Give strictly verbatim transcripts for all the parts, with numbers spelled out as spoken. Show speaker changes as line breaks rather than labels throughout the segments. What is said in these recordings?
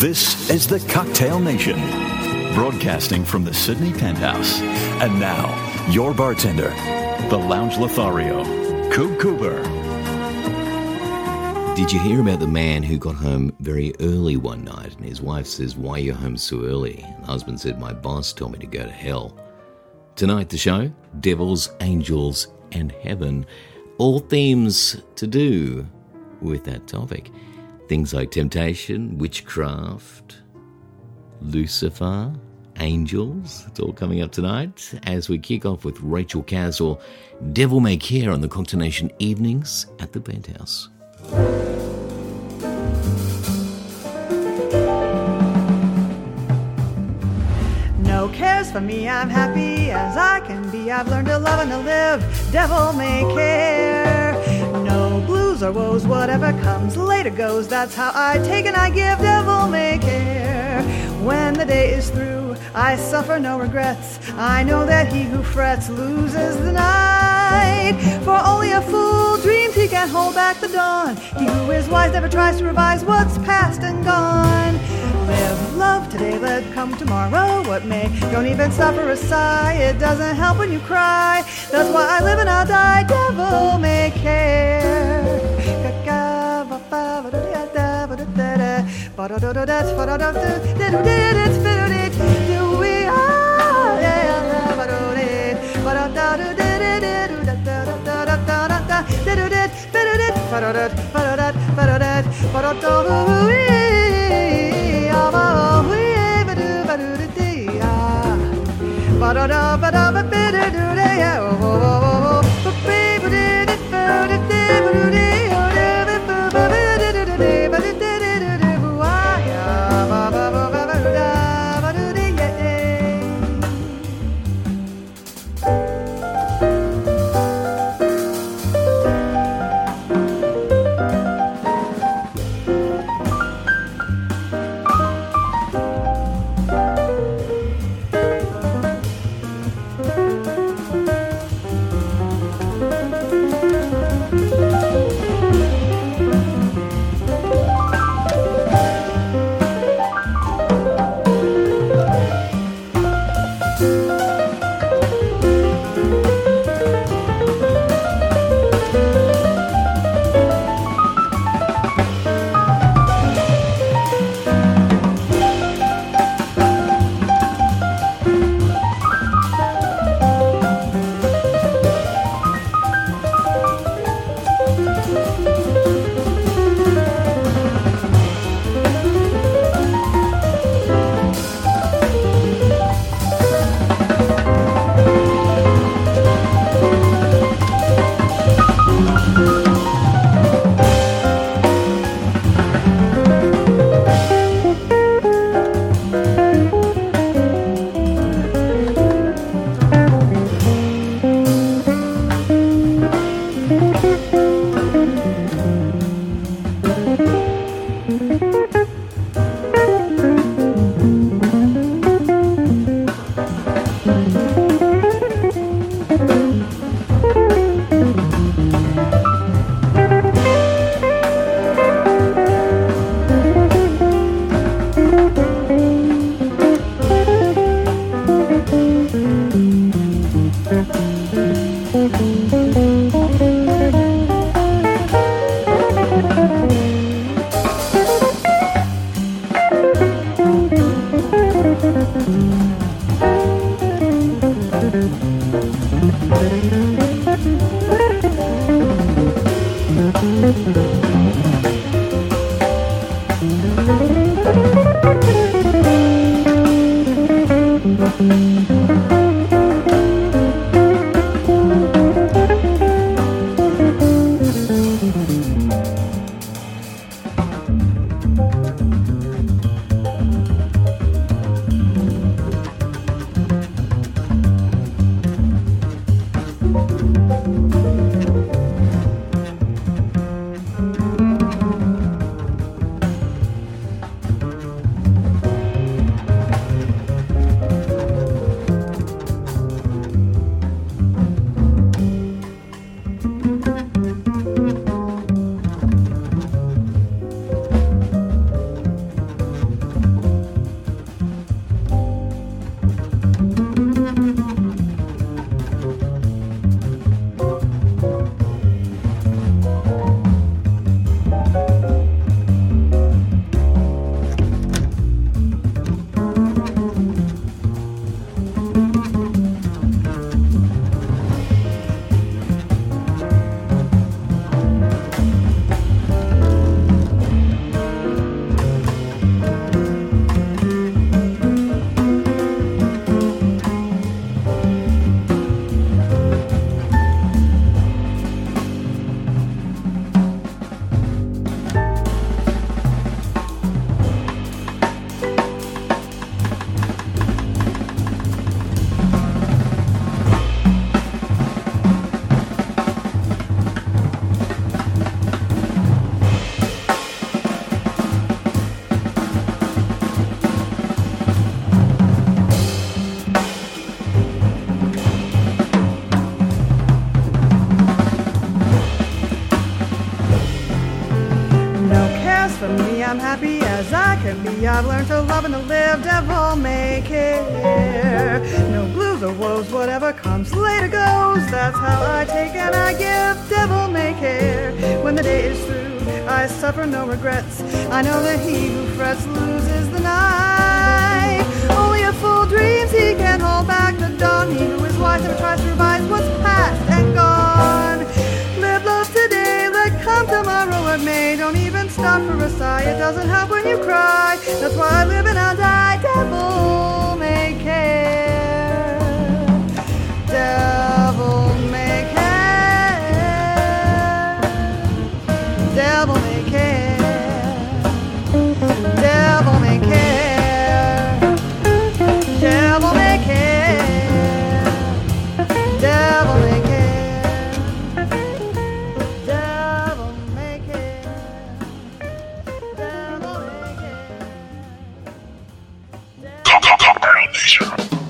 This is the Cocktail Nation, broadcasting from the Sydney Penthouse. And now, your bartender, the Lounge Lothario, Coop Cooper.
Did you hear about the man who got home very early one night and his wife says, "Why are you home so early?" And the husband said, "My boss told me to go to hell." Tonight, the show, Devils, Angels and Heaven. All themes to do with that topic. Things like temptation, witchcraft, Lucifer, angels. It's all coming up tonight as we kick off with Rachel Caswell, Devil May Care on the Cocktail Nation evenings at the Penthouse.
No cares for me, I'm happy as I can be. I've learned to love and to live, devil may care. No blues or woes, whatever comes later goes. That's how I take and I give, devil may care. When the day is through, I suffer no regrets. I know that he who frets loses the night. For only a fool dreams he can hold back the dawn. He who is wise never tries to revise what's past and gone. Live love today, let come tomorrow what may. Don't even stop for a sigh, it doesn't help when you cry. That's why I live and I'll die, devil may care. I can be. I've learned to love and to live, devil may care. No blues or woes, whatever comes later goes. That's how I take and I give, devil may care. When the day is through, I suffer no regrets. I know that he who frets loses the night. Only a fool dreams he can hold back the dawn. He who is wise never tries to revise what's past and gone. Live love today, let come tomorrow what may. Don't even stop for a sigh, it doesn't help when you cry. That's why I live and I'll die, devil may care. Devil may care. Devil may care. Devil may care. Devil may care. Devil may care. Devil may care. Devil may care.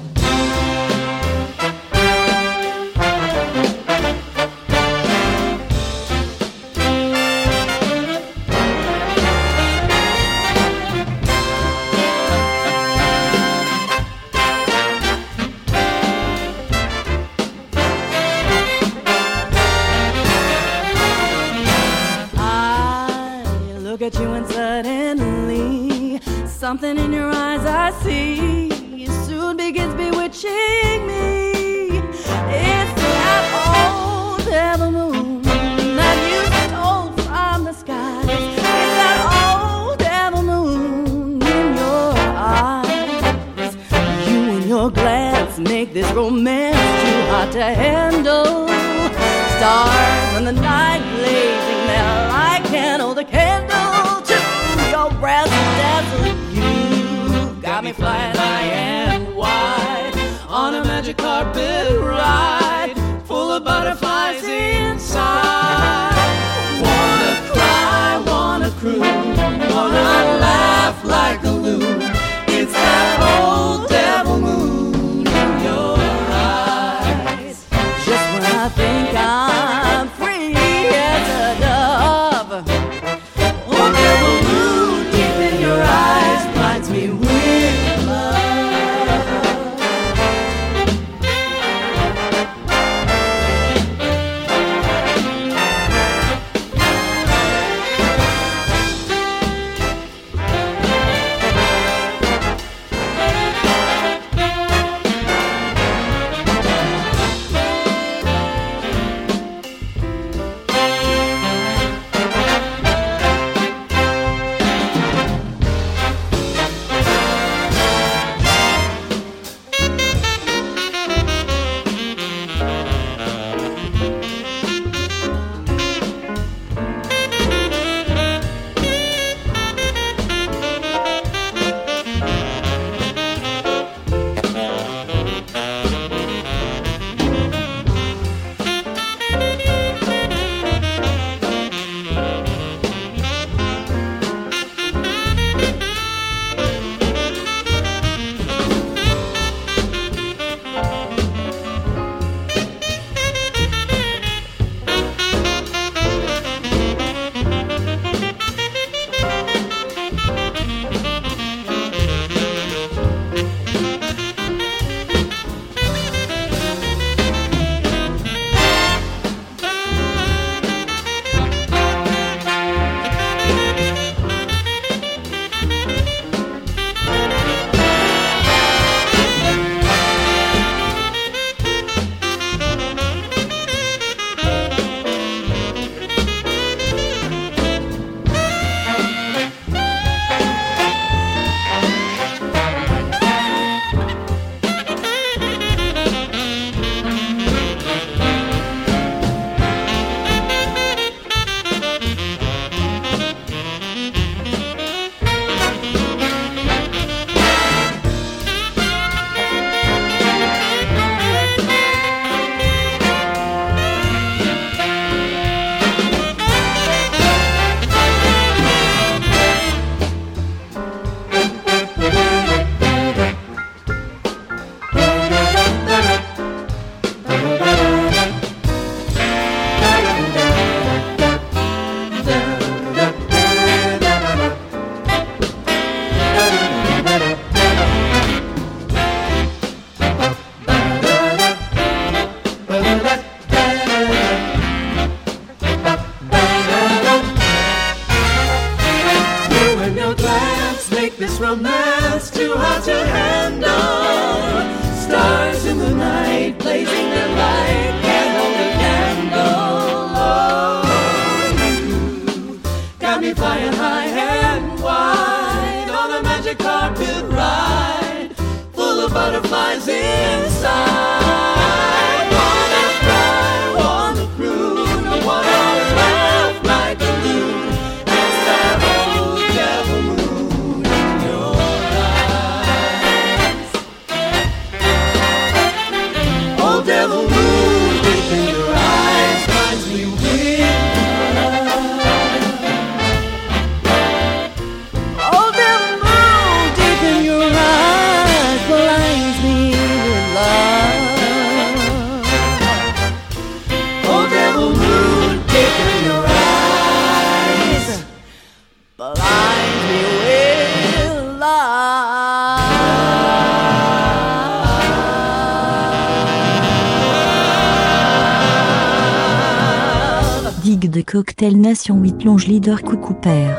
At you and suddenly something in your eyes I see soon begins bewitching me. It's that old devil moon that you stole from the skies. It's that old devil moon in your eyes. You and your glance make this romance too hot to handle. Stars in the night blazing there like candle the candle. Breath dazzle, you got me flying high and wide on a magic carpet ride full of butterflies inside. Wanna cry, wanna croon, wanna laugh like a loon. It's that old devil moon in your eyes. Just when I think I'm free as a dove, oh devil moon in your eyes blinds me with love.
make this romance too hard to handle. Stars in the night, blazing their light, can't hold a candle. Oh, you got me flying high and wide on a magic carpet ride, full of butterflies inside. Wanna fly, wanna croon, I wanna laugh like a loon. It's that old devil moon in your eyes. Old devil moon deep in your eyes finds me with love.
Old devil moon deep in your eyes blinds me with love.
Old devil moon deep in your eyes
Blinds me with love.
Digue de Cocktail Nation huit Longe Leader Coucou Père.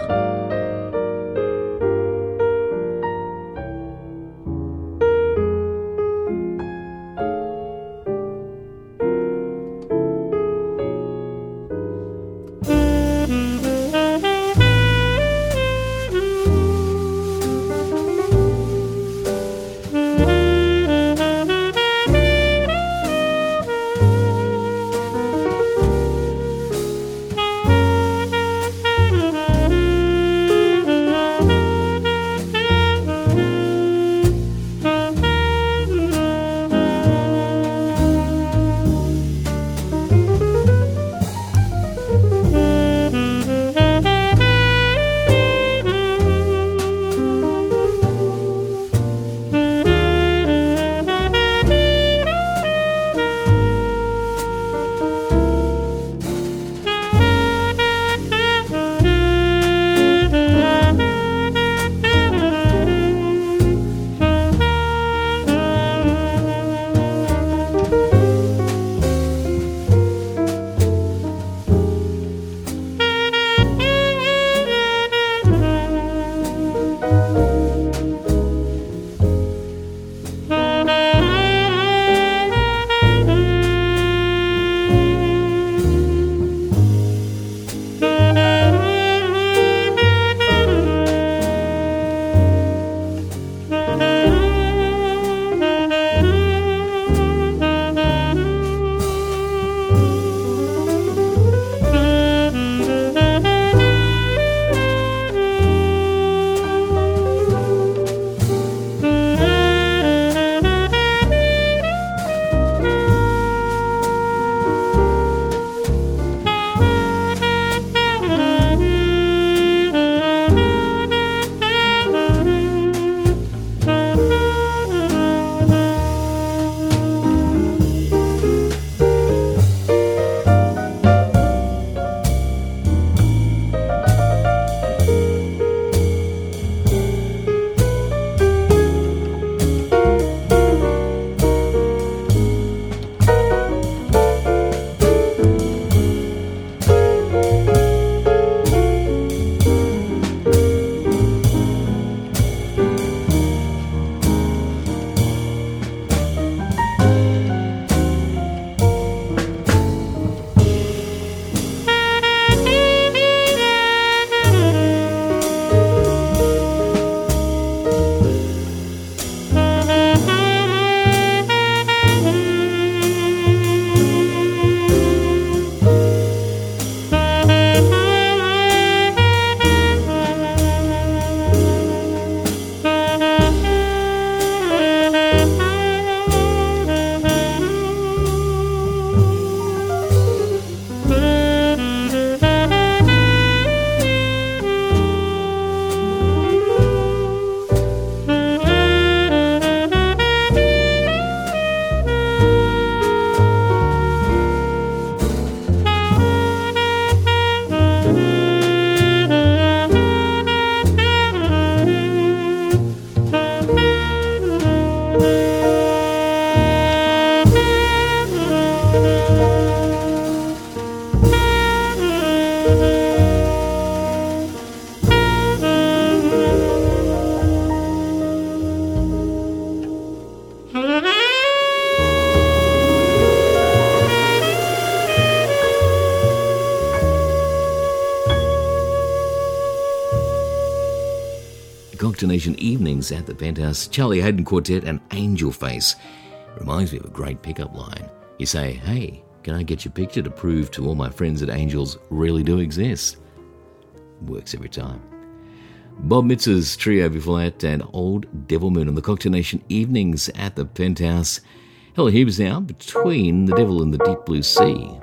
Old
Cocktail Nation evenings at the Penthouse. Charlie Hayden Quartet and Angel Face. Reminds me of a great pickup line. You say, hey, can I get your picture to prove to all my friends that angels really do exist? Works every time. Bob Mitz's trio before that and Old Devil Moon on the Cocktail Nation evenings at the Penthouse. Hella Hughes now, Between the Devil and the Deep Blue Sea.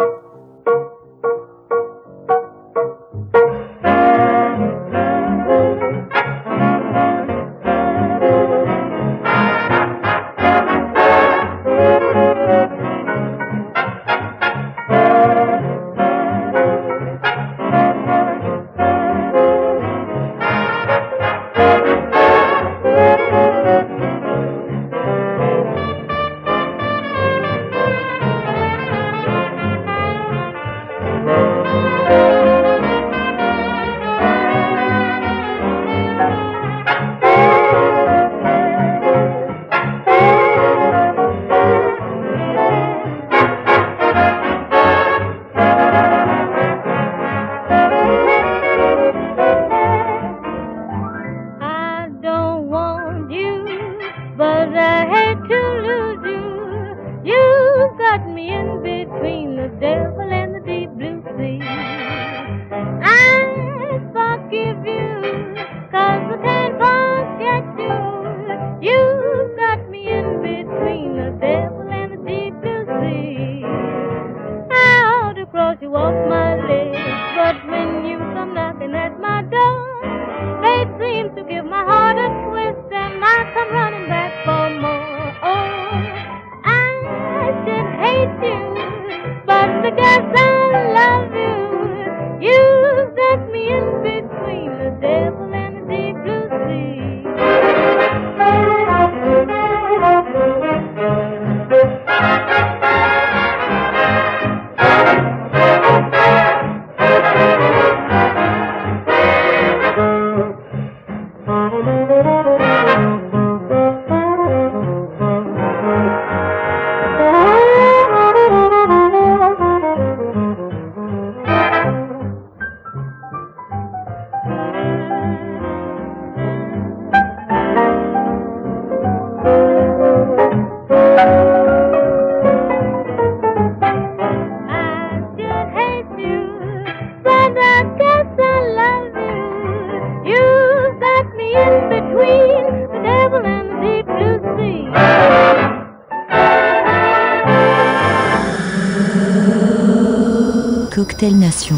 Cocktail Nation.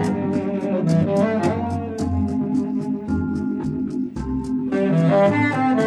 Thank you.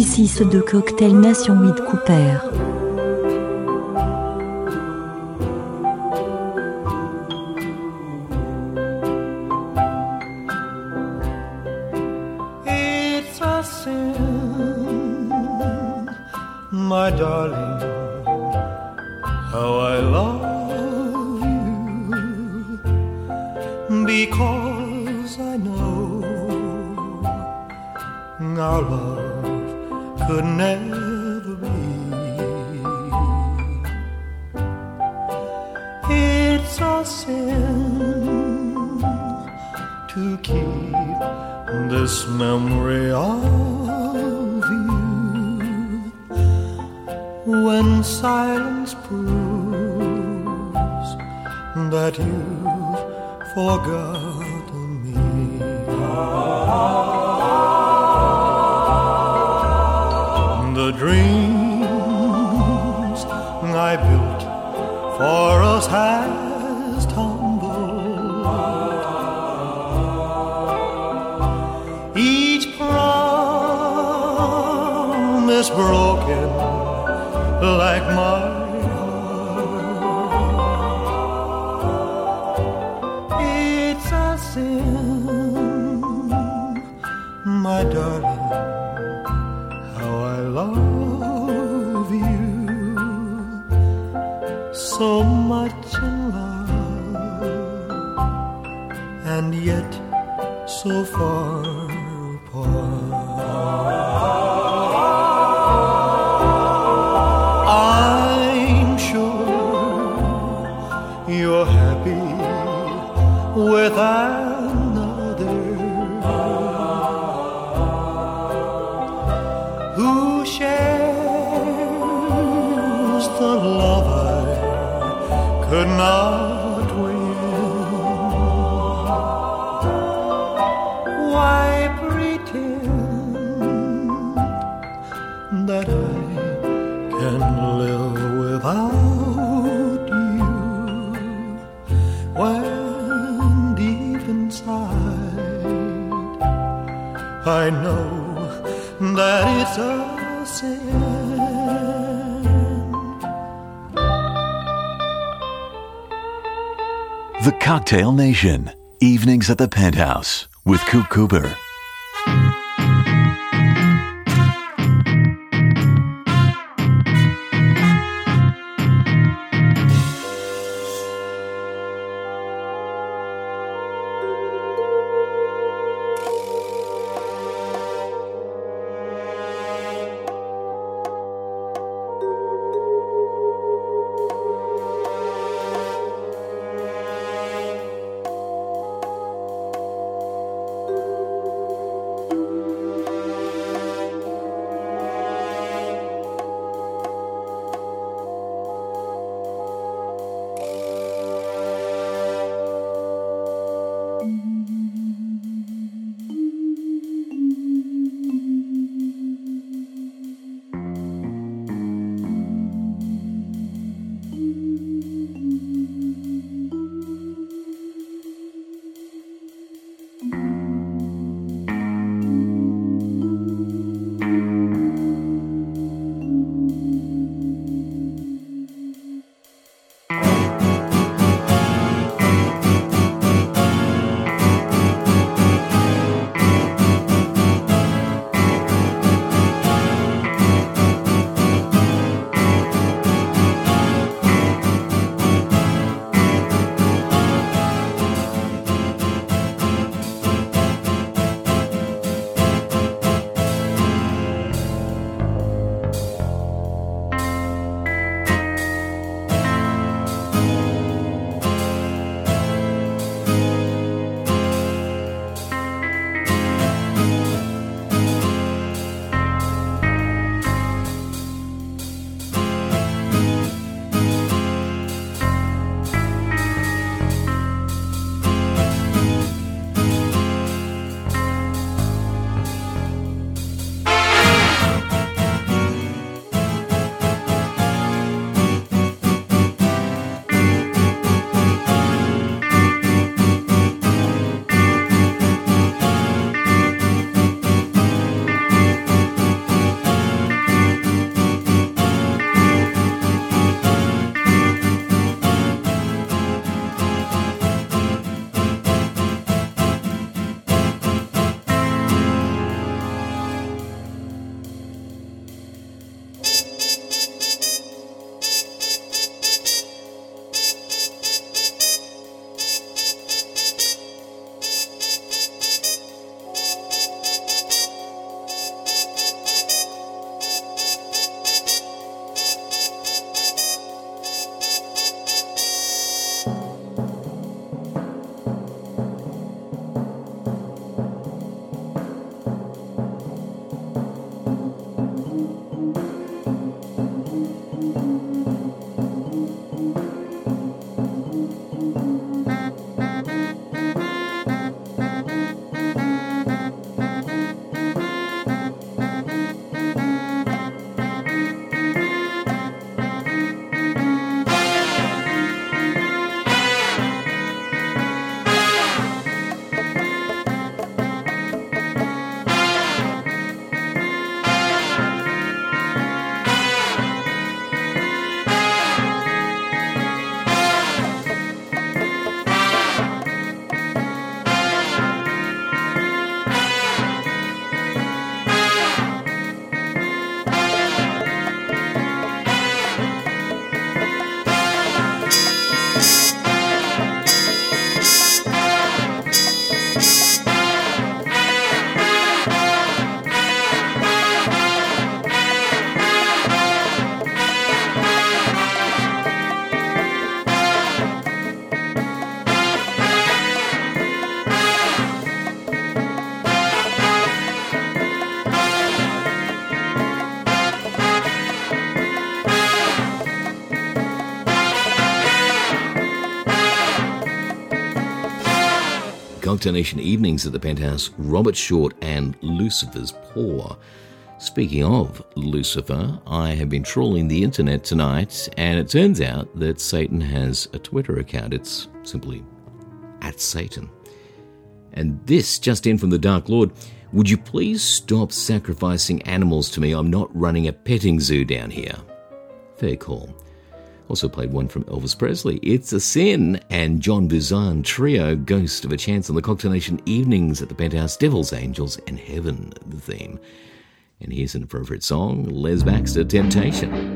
six de Cocktail Nation with Cooper.
It's a sin, my darling, how I love you, because I know our love could never be. It's a sin to keep this memory of you when silence proves that you've forgotten me. The dreams I built for us has tumbled. Each promise broken like my heart. It's a sin, my darling, how I love you, so much in love, and yet so far apart. I'm sure you're happy with another who shares the love I could not win. Why pretend that I can live without you when deep inside I know that it's a sin.
The Cocktail Nation, evenings at the Penthouse with Coop Cooper.
Cocktail Nation Evenings at the Penthouse, Robert Short and Lucifer's Paw. Speaking of Lucifer, I have been trawling the internet tonight, and it turns out that Satan has a Twitter account. It's simply at Satan. And this just in from the Dark Lord: would you please stop sacrificing animals to me? I'm not running a petting zoo down here. Fair call. Also played one from Elvis Presley, It's a Sin, and John Buzan Trio, Ghost of a Chance on the Cocktail Nation Evenings at the Penthouse, Devils, Angels, and Heaven, the theme. And here's an appropriate song, Les Baxter, Temptation.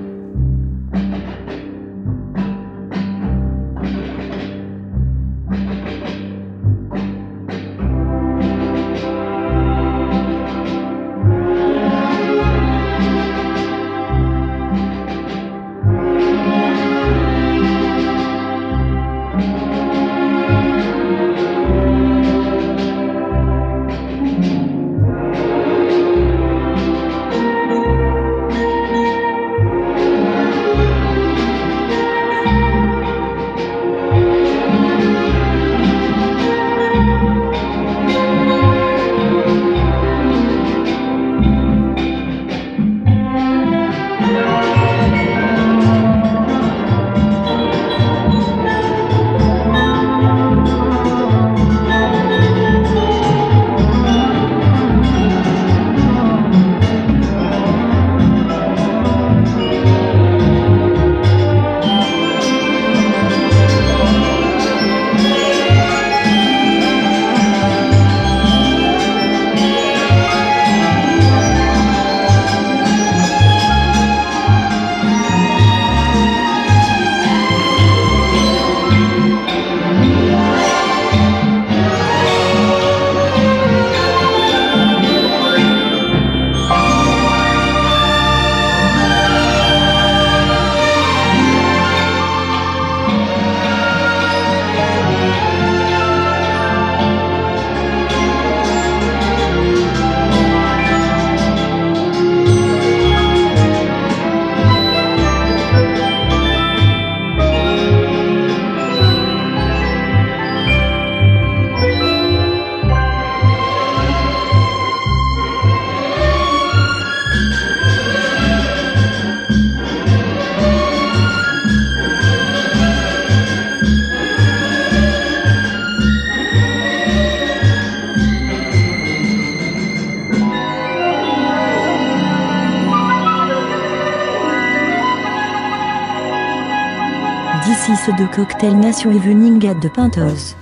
D'ici ceux de Cocktail Nation Evening at the Penthouse.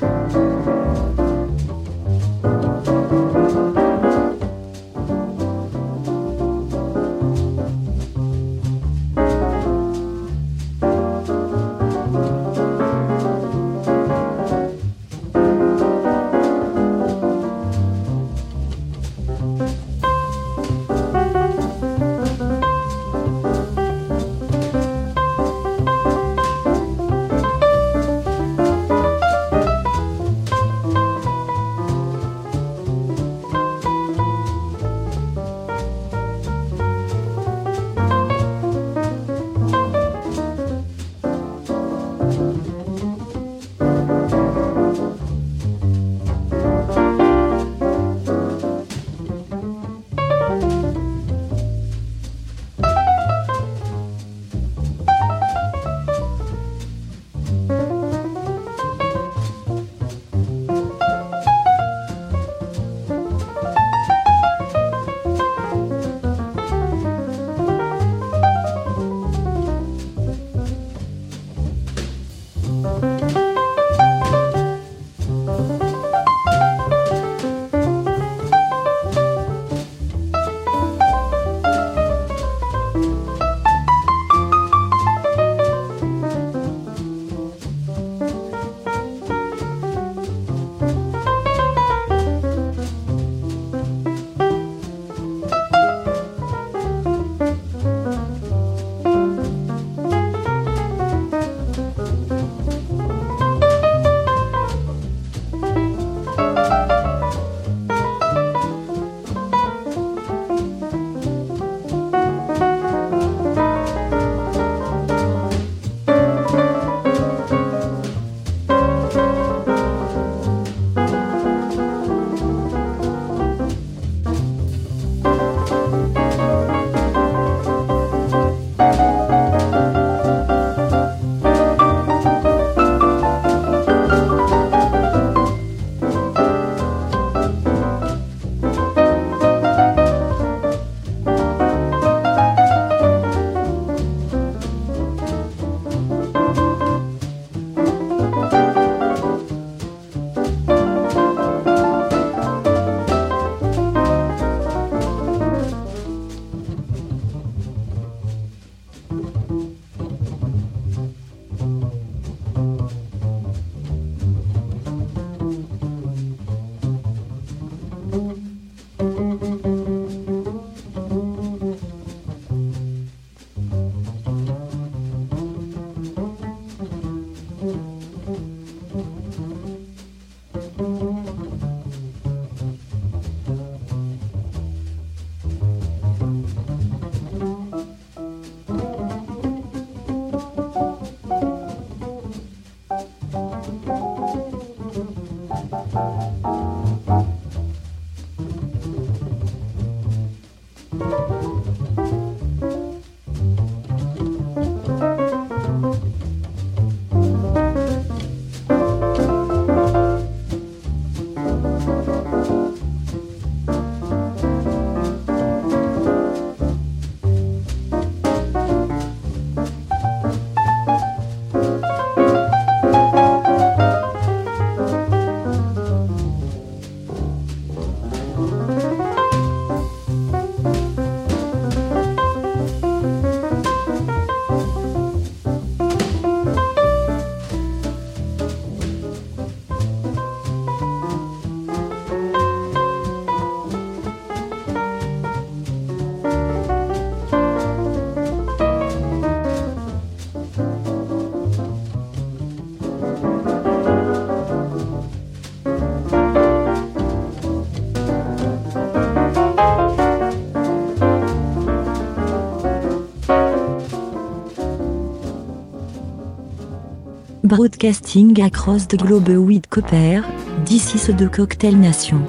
Broadcasting across the globe with Cooper, this is the Cocktail Nation.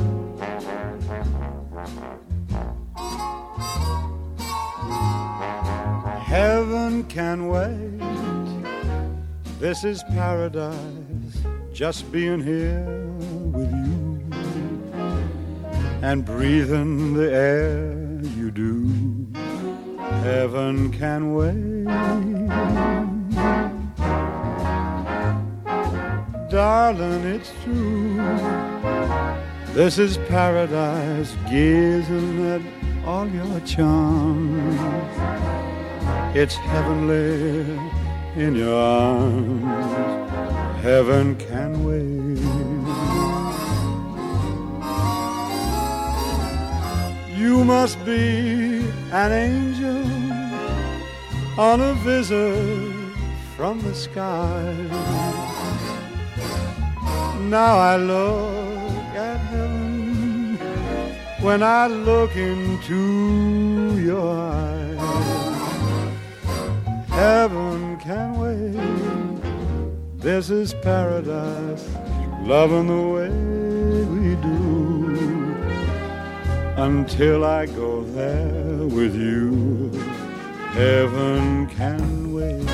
Heaven can wait. This is paradise, just being here with you and breathing the air you do. Heaven can wait. Darling, it's true. This is paradise, gazing at all your charms. It's heavenly in your arms. Heaven can wait. You must be an angel on a visit from the sky. Now I look at heaven when I look into your eyes. Heaven can wait. This is paradise, loving the way we do. Until I go there with you, heaven can wait.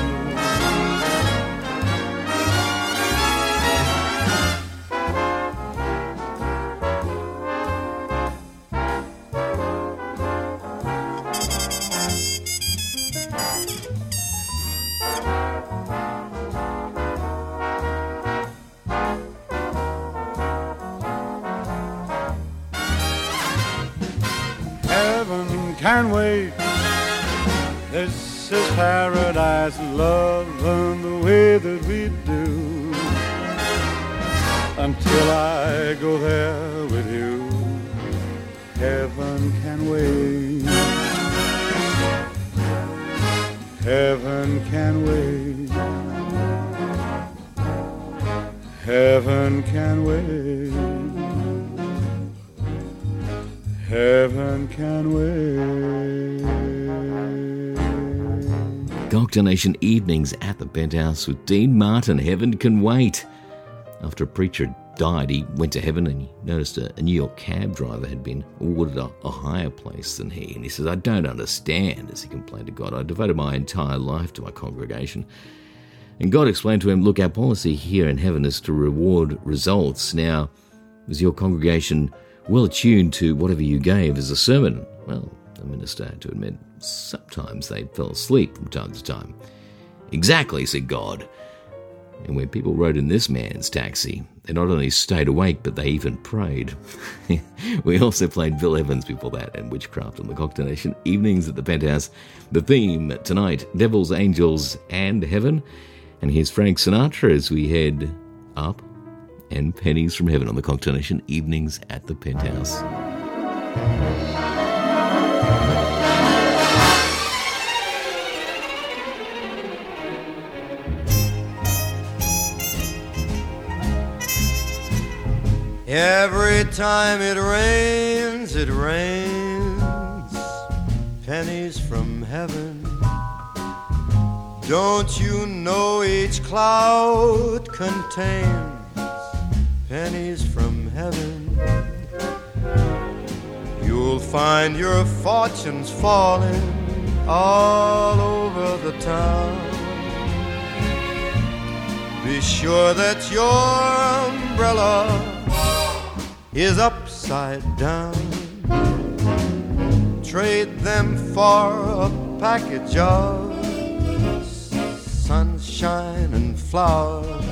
Can wait. This is paradise, loving the way that we do. Until I go there with you, heaven can wait. Heaven can wait. Heaven can wait. Heaven can wait.
Cocktail Nation evenings at the Penthouse with Dean Martin. Heaven can wait. After a preacher died, he went to heaven and he noticed a, a New York cab driver had been awarded a, a higher place than he. And he says, I don't understand, as he complained to God. I devoted my entire life to my congregation. And God explained to him, look, our policy here in heaven is to reward results. Now, was your congregation well attuned to whatever you gave as a sermon? Well, the minister had to admit sometimes they fell asleep from time to time. Exactly, said God. And when people rode in this man's taxi, they not only stayed awake, but they even prayed. We also played Bill Evans before that and Witchcraft on the Cocktail Nation evenings at the Penthouse. The theme tonight, Devils, Angels and Heaven. And here's Frank Sinatra as we head up and Pennies from Heaven on the Cocktail Nation evenings at the Penthouse.
Every time it rains, it rains pennies from heaven. Don't you know each cloud contains pennies from heaven? You'll find your fortunes falling all over the town. Be sure that your umbrella is upside down. Trade them for a package of sunshine and flowers.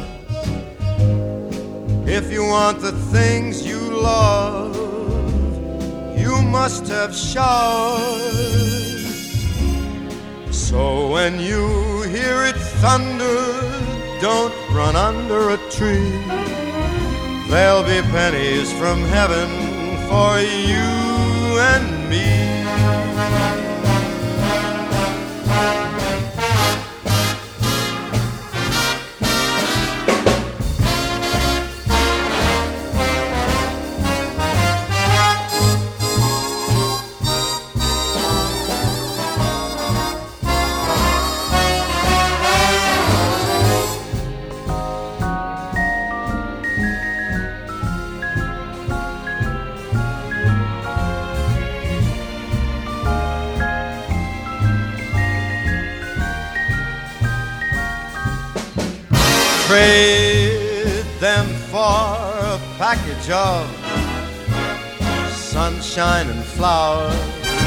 If you want the things you love, you must have showers. So when you hear it thunder, don't run under a tree. There'll be pennies from heaven for you and me. trade them for a package of sunshine and flowers.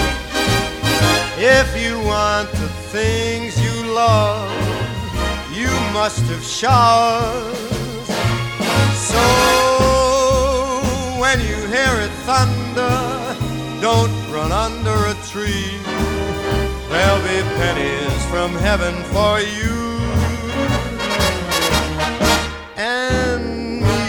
If you want the things you love, you must have showers. So when you hear it thunder, don't run under a tree. There'll be pennies from heaven for you and me.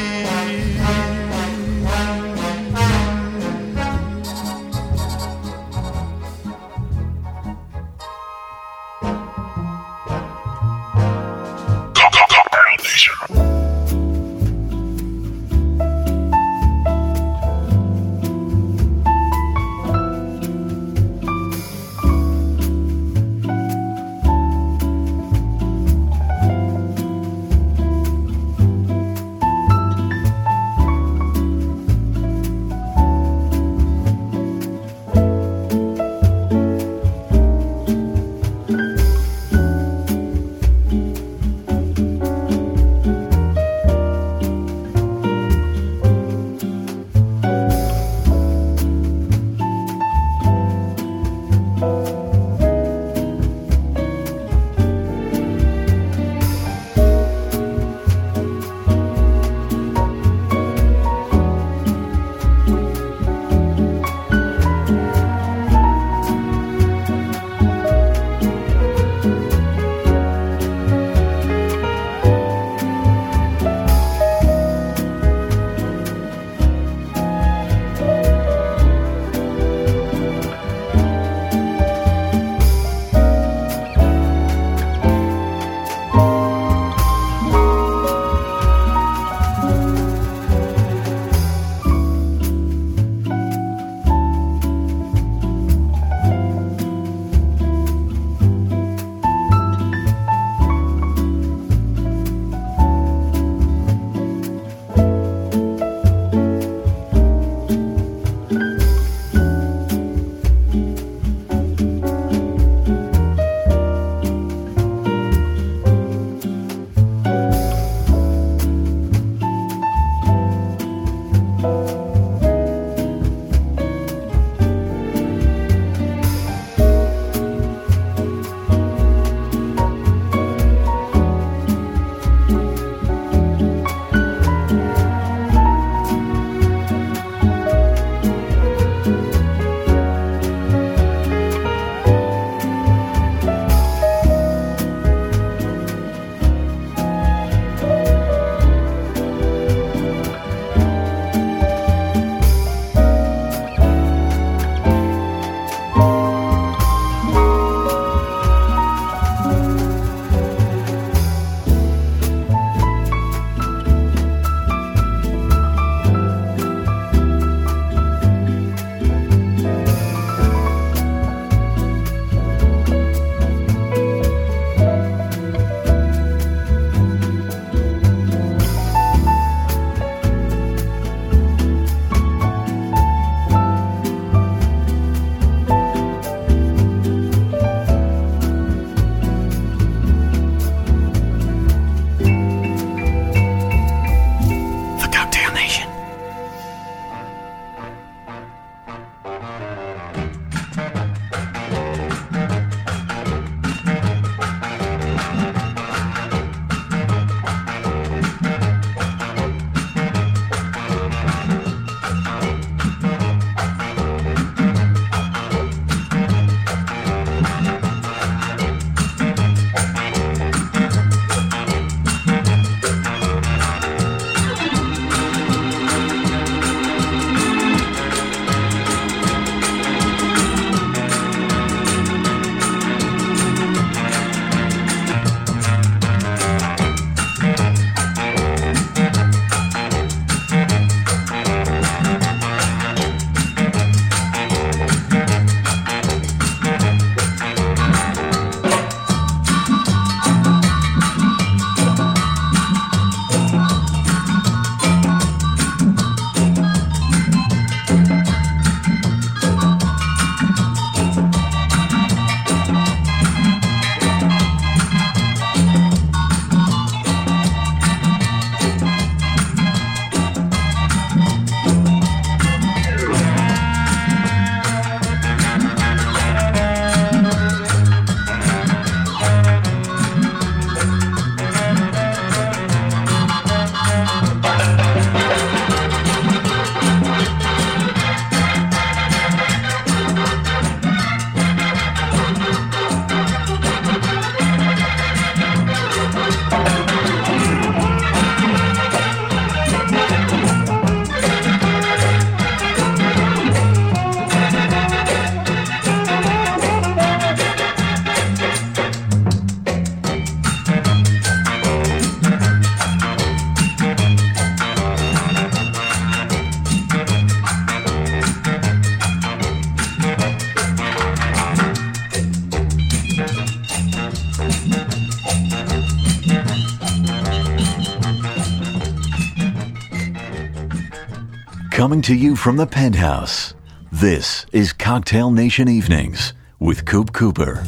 Coming to you from the penthouse, this is Cocktail Nation Evenings with Coop Cooper.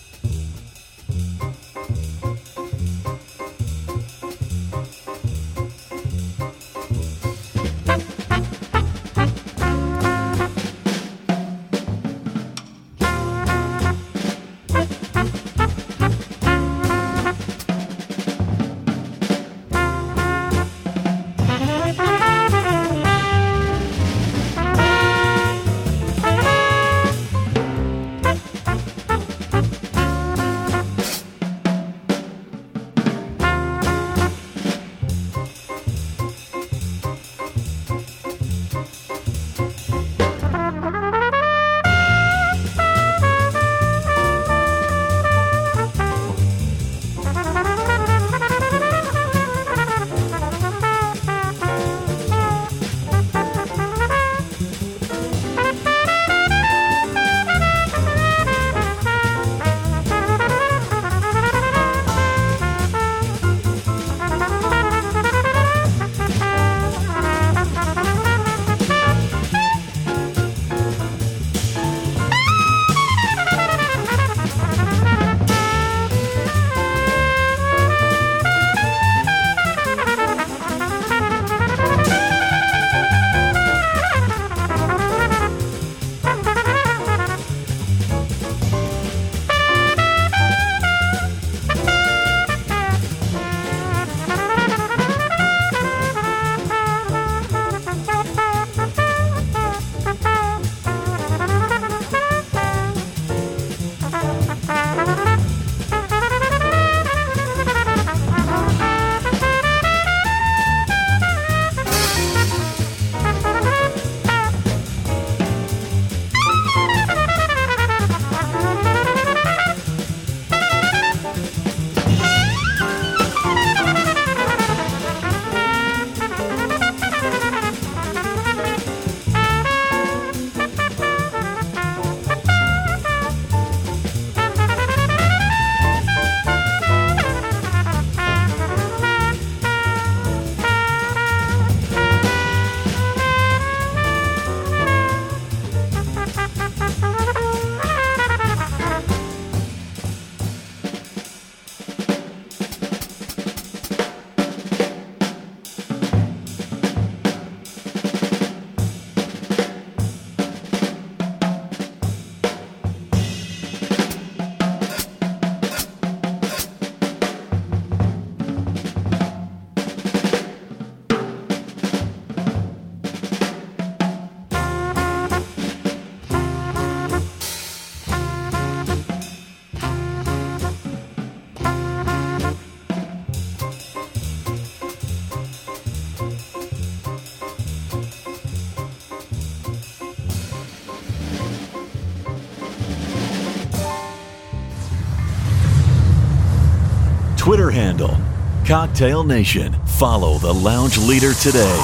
Twitter handle, Cocktail Nation. Follow the lounge leader today.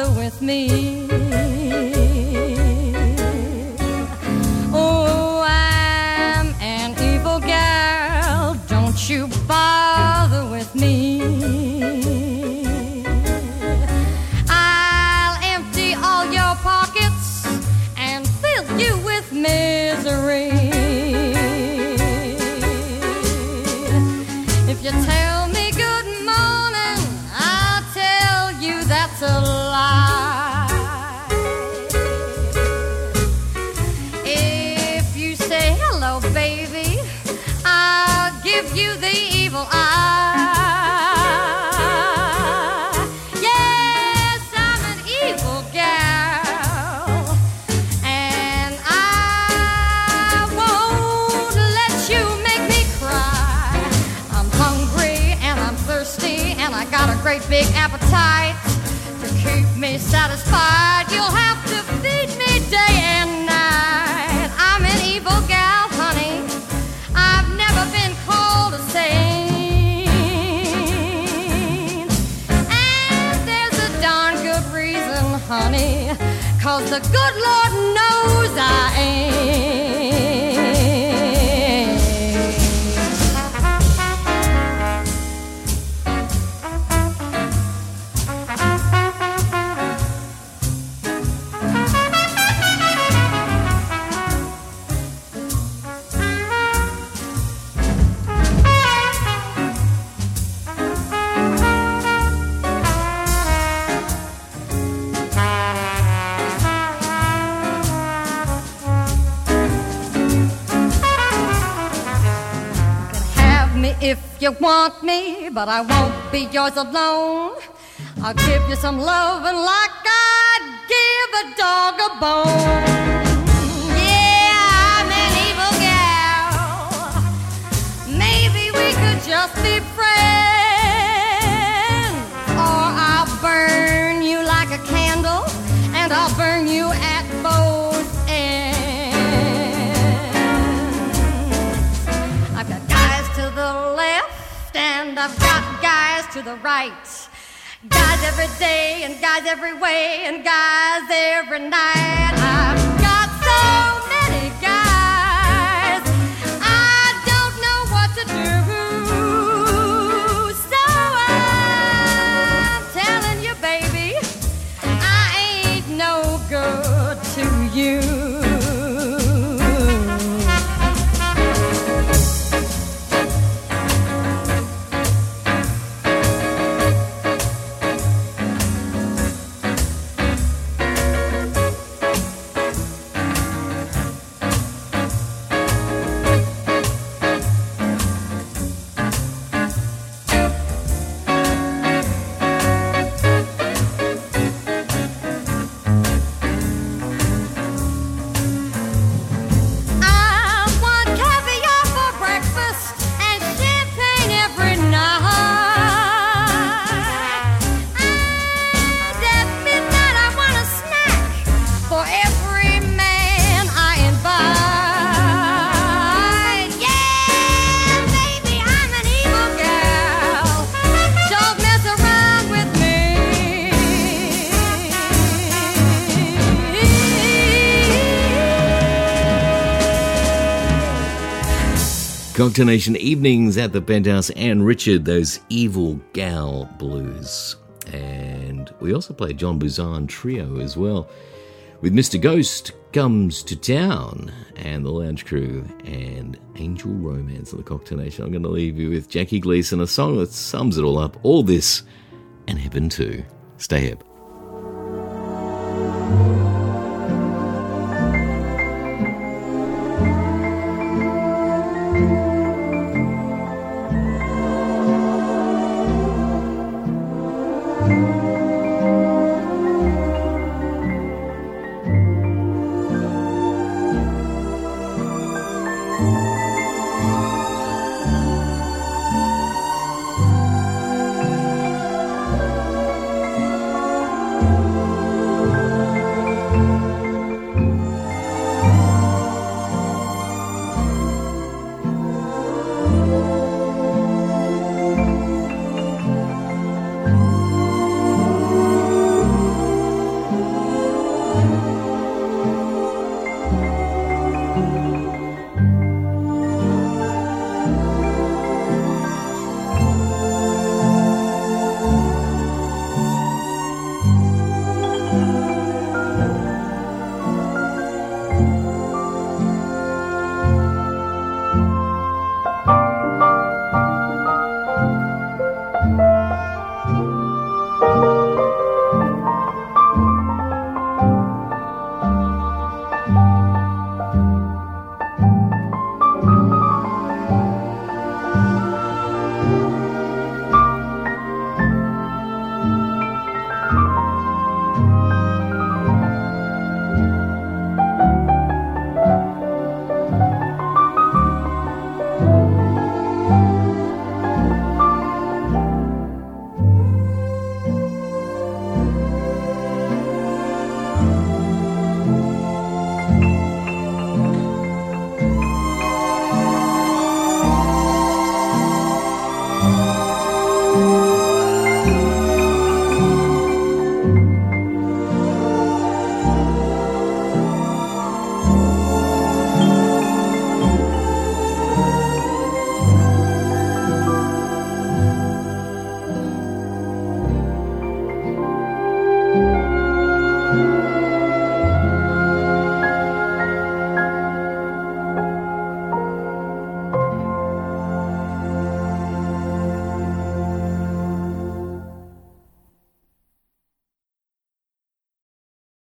bother with me. Oh, I'm an evil gal, don't you bother with me. I'll empty all your pockets and fill you with misery. If you tell me good morning, I'll tell you that's a lie. If you say hello, baby, I'll give you the evil eye. Yes, I'm an evil gal, and I won't let you make me cry. I'm hungry and I'm thirsty and I got a great big appetite. To keep me satisfied, you'll have to feed me day and night. I'm an evil gal, honey. I've never been called a saint, and there's a darn good reason, honey, 'cause the good Lord knows I ain't. If you want me, but I won't be yours alone. I'll give you some loving like I'd give a dog a bone. Yeah, I'm an evil gal. Maybe we could just be friends, or I'll burn you like a candle, and I'll burn you at both ends. I've got guys to the left and I've got guys to the right. Guys every day and guys every way and guys every night. I've got so many guys, I don't know what to do. So I'm telling you, baby, I ain't no good to you.
Cocktail Nation evenings at the Penthouse, Ann Richard, those Evil Gal blues. And we also played John Buzan Trio as well, with Mister Ghost Comes to Town and the Lounge Crew and Angel Romance of the Cocktail Nation. I'm going to leave you with Jackie Gleason, a song that sums it all up, all this and heaven too. Stay hip.